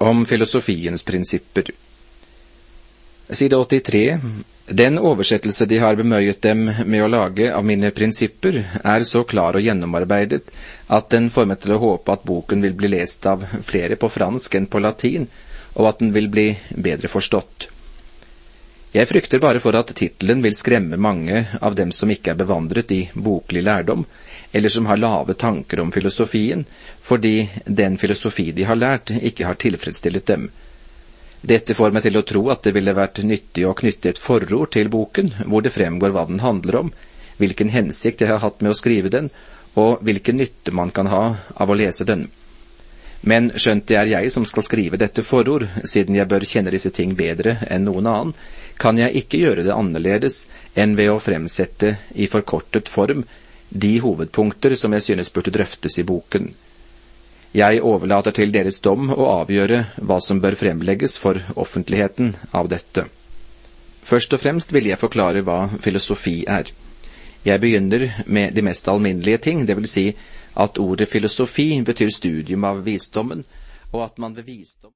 Om filosofiens prinsipper. Side 83. Den oversettelse de har bemøyet dem med å lage av mine prinsipper er så klar og gjennomarbeidet at den får meg til å håpe at boken vil bli lest av flere på fransk enn på latin, og at den vil bli bedre forstått. Jeg frykter bare for at titelen vil skremme mange av dem som ikke er bevandret i boklig lærdom, eller som har lave tanker om filosofien, fordi den filosofi de har lært ikke har tilfredsstillet dem. Dette får meg til å tro at det ville vært nyttig å knytte et forord til boken, hvor det fremgår hva den handler om, hvilken hensikt jeg har hatt med å skrive den, og hvilken nytte man kan ha av å lese den. Men skjønt det er jeg som skal skrive dette forord, siden jeg bør kjenne disse ting bedre enn noen annen, kan jeg ikke gjøre det annerledes enn ved å fremsette i forkortet form de hovedpunkter som jeg synes burde drøftes i boken. Jeg overlater til deres dom å avgjøre hva som bør fremlegges for offentligheten av dette. Først og fremst vil jeg forklare hva filosofi er. Jeg begynner med de mest alminnelige ting, det vil si at ordet filosofi betyr studium av visdommen, og at man ved visdom